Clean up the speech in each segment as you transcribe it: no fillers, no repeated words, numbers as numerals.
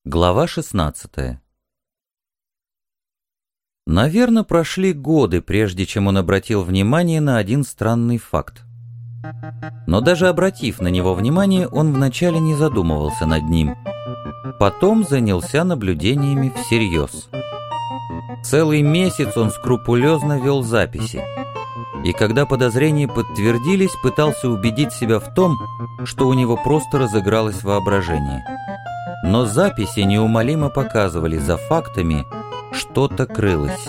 Глава 16. Наверное, прошли годы, прежде чем он обратил внимание на один странный факт. Но даже обратив на него внимание, он вначале не задумывался над ним. Потом занялся наблюдениями всерьез. Целый месяц он скрупулезно вел записи. И когда подозрения подтвердились, пытался убедить себя в том, что у него просто разыгралось воображение. Но записи неумолимо показывали, за фактами что-то крылось.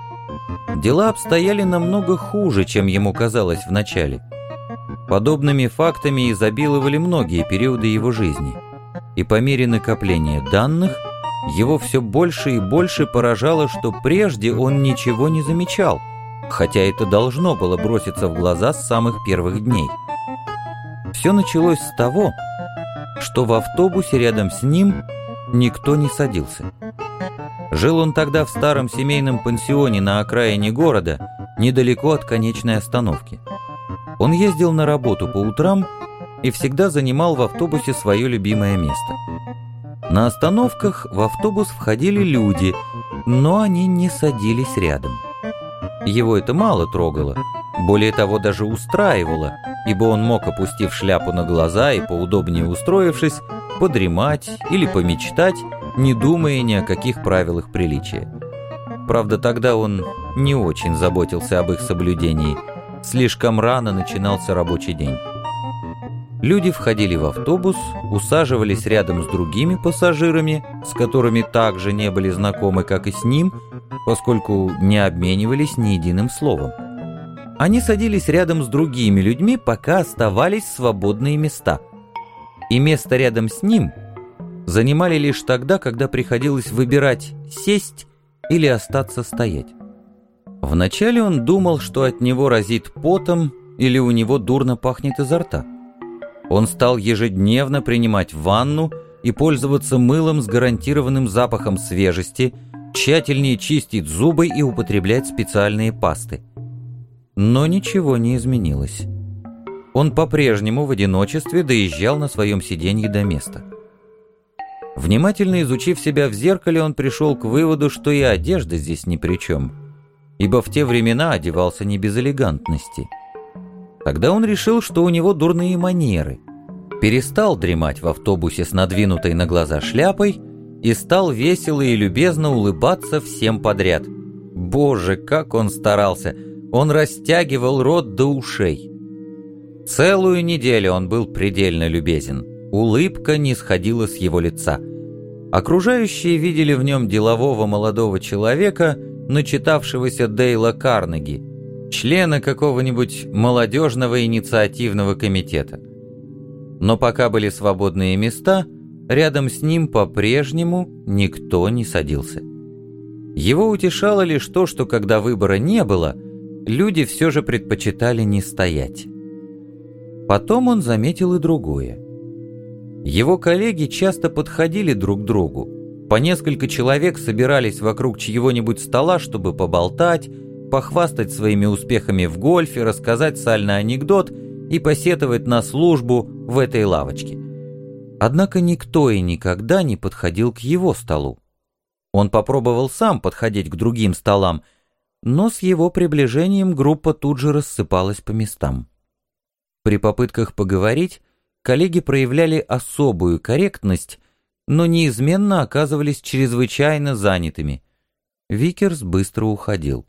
Дела обстояли намного хуже, чем ему казалось вначале. Подобными фактами изобиловали многие периоды его жизни. И по мере накопления данных, его все больше и больше поражало, что прежде он ничего не замечал, хотя это должно было броситься в глаза с самых первых дней. Все началось с того, что в автобусе рядом с ним никто не садился. Жил он тогда в старом семейном пансионе на окраине города, недалеко от конечной остановки. Он ездил на работу по утрам и всегда занимал в автобусе свое любимое место. На остановках в автобус входили люди, но они не садились рядом. Его это мало трогало, более того, даже устраивало, ибо он мог, опустив шляпу на глаза и поудобнее устроившись, подремать или помечтать, не думая ни о каких правилах приличия. Правда, тогда он не очень заботился об их соблюдении. Слишком рано начинался рабочий день. Люди входили в автобус, усаживались рядом с другими пассажирами, с которыми также не были знакомы, как и с ним, поскольку не обменивались ни единым словом. Они садились рядом с другими людьми, пока оставались свободные места. И место рядом с ним занимали лишь тогда, когда приходилось выбирать сесть или остаться стоять. Вначале он думал, что от него разит потом или у него дурно пахнет изо рта. Он стал ежедневно принимать ванну и пользоваться мылом с гарантированным запахом свежести, тщательнее чистить зубы и употреблять специальные пасты. Но ничего не изменилось. Он по-прежнему в одиночестве доезжал на своем сиденье до места. Внимательно изучив себя в зеркале, он пришел к выводу, что и одежда здесь ни при чем, ибо в те времена одевался не без элегантности. Тогда он решил, что у него дурные манеры, перестал дремать в автобусе с надвинутой на глаза шляпой и стал весело и любезно улыбаться всем подряд. Боже, как он старался! Он растягивал рот до ушей. Целую неделю он был предельно любезен. Улыбка не сходила с его лица. Окружающие видели в нем делового молодого человека, начитавшегося Дейла Карнеги, члена какого-нибудь молодежного инициативного комитета. Но пока были свободные места, рядом с ним по-прежнему никто не садился. Его утешало лишь то, что когда выбора не было, люди все же предпочитали не стоять. Потом он заметил и другое. Его коллеги часто подходили друг к другу. По несколько человек собирались вокруг чьего-нибудь стола, чтобы поболтать, похвастать своими успехами в гольфе, рассказать сальный анекдот и посетовать на службу в этой лавочке. Однако никто и никогда не подходил к его столу. Он попробовал сам подходить к другим столам, но с его приближением группа тут же рассыпалась по местам. При попытках поговорить коллеги проявляли особую корректность, но неизменно оказывались чрезвычайно занятыми. Викерс быстро уходил.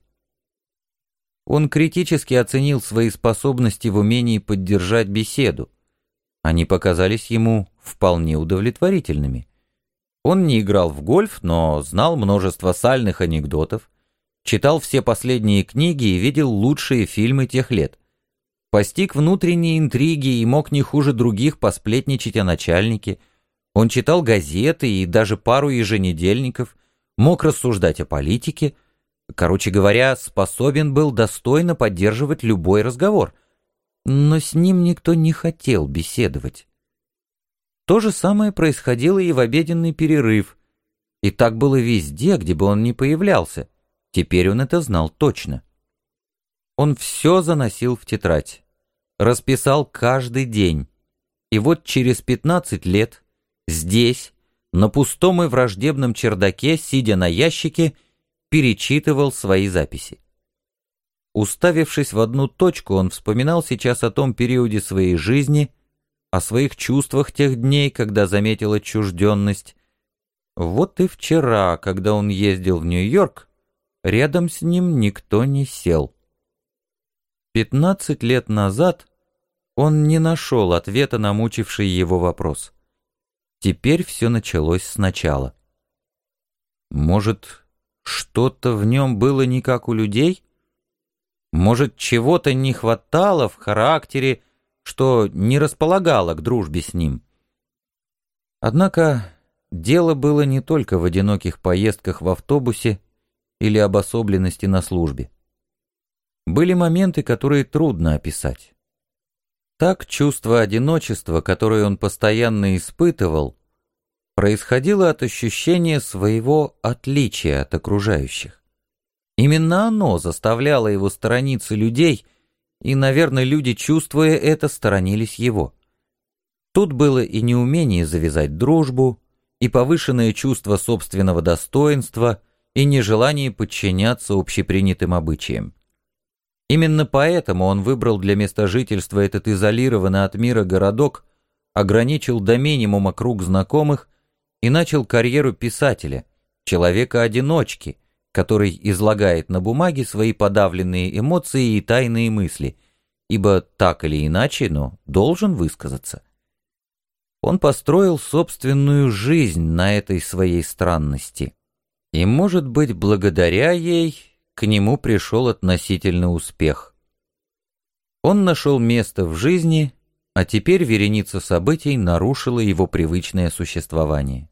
Он критически оценил свои способности в умении поддержать беседу. Они показались ему вполне удовлетворительными. Он не играл в гольф, но знал множество сальных анекдотов, читал все последние книги и видел лучшие фильмы тех лет. Постиг внутренние интриги и мог не хуже других посплетничать о начальнике. Он читал газеты и даже пару еженедельников, мог рассуждать о политике. Короче говоря, способен был достойно поддерживать любой разговор. Но с ним никто не хотел беседовать. То же самое происходило и в обеденный перерыв. И так было везде, где бы он ни появлялся. Теперь он это знал точно. Он все заносил в тетрадь, расписал каждый день. И вот через 15 лет здесь, на пустом и враждебном чердаке, сидя на ящике, перечитывал свои записи. Уставившись в одну точку, он вспоминал сейчас о том периоде своей жизни, о своих чувствах тех дней, когда заметил отчужденность. Вот и вчера, когда он ездил в Нью-Йорк, рядом с ним никто не сел. 15 лет назад он не нашел ответа на мучивший его вопрос. Теперь все началось сначала. Может, что-то в нем было не как у людей? Может, чего-то не хватало в характере, что не располагало к дружбе с ним? Однако дело было не только в одиноких поездках в автобусе или обособленности на службе. Были моменты, которые трудно описать. Так чувство одиночества, которое он постоянно испытывал, происходило от ощущения своего отличия от окружающих. Именно оно заставляло его сторониться людей, и, наверное, люди, чувствуя это, сторонились его. Тут было и неумение завязать дружбу, и повышенное чувство собственного достоинства, и нежелание подчиняться общепринятым обычаям. Именно поэтому он выбрал для места жительства этот изолированный от мира городок, ограничил до минимума круг знакомых и начал карьеру писателя, человека-одиночки, который излагает на бумаге свои подавленные эмоции и тайные мысли, ибо так или иначе, но должен высказаться. Он построил собственную жизнь на этой своей странности, и, может быть, благодаря ей к нему пришел относительный успех. Он нашел место в жизни, а теперь вереница событий нарушила его привычное существование.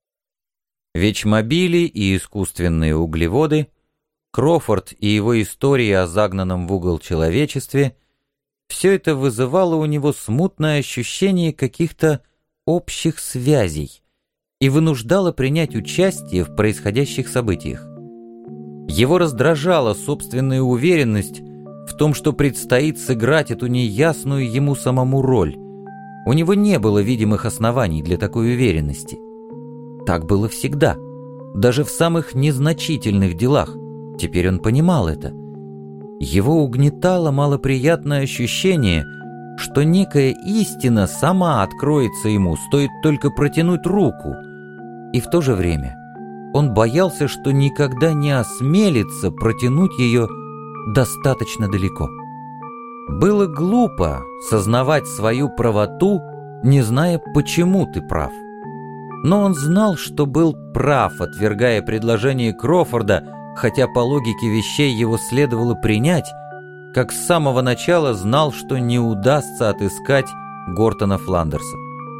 Вечмобили и искусственные углеводы, Крофорд и его истории о загнанном в угол человечестве — все это вызывало у него смутное ощущение каких-то общих связей и вынуждало принять участие в происходящих событиях. Его раздражала собственная уверенность в том, что предстоит сыграть эту неясную ему самому роль. У него не было видимых оснований для такой уверенности. Так было всегда, даже в самых незначительных делах. Теперь он понимал это. Его угнетало малоприятное ощущение, что некая истина сама откроется ему, стоит только протянуть руку. И в то же время он боялся, что никогда не осмелится протянуть ее достаточно далеко. Было глупо сознавать свою правоту, не зная, почему ты прав. Но он знал, что был прав, отвергая предложение Крофорда, хотя по логике вещей его следовало принять, как с самого начала знал, что не удастся отыскать Гортона Фландерса.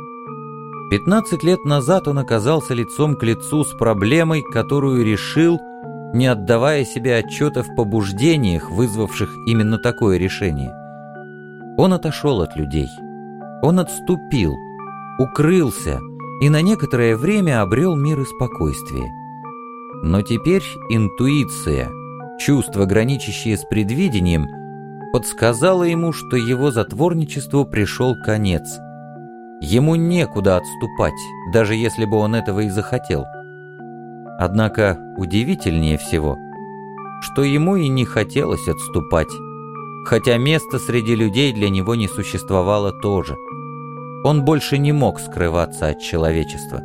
15 лет назад он оказался лицом к лицу с проблемой, которую решил, не отдавая себе отчета в побуждениях, вызвавших именно такое решение. Он отошел от людей, он отступил, укрылся и на некоторое время обрел мир и спокойствие. Но теперь интуиция, чувство, граничащее с предвидением, подсказало ему, что его затворничеству пришел конец. Ему некуда отступать, даже если бы он этого и захотел. Однако удивительнее всего, что ему и не хотелось отступать, хотя места среди людей для него не существовало тоже. Он больше не мог скрываться от человечества.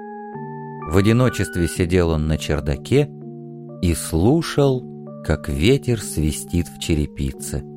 В одиночестве сидел он на чердаке и слушал, как ветер свистит в черепице.